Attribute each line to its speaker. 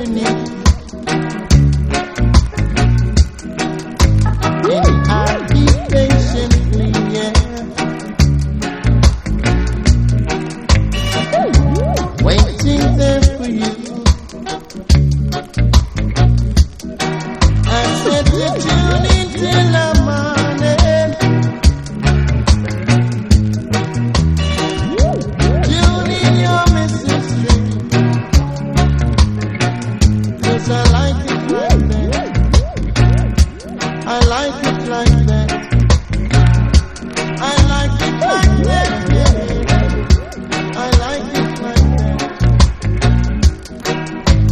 Speaker 1: every need. And I'll be patiently, yeah, waiting there for you. I said to tune in till the morning. Tune in your message string, 'cause I like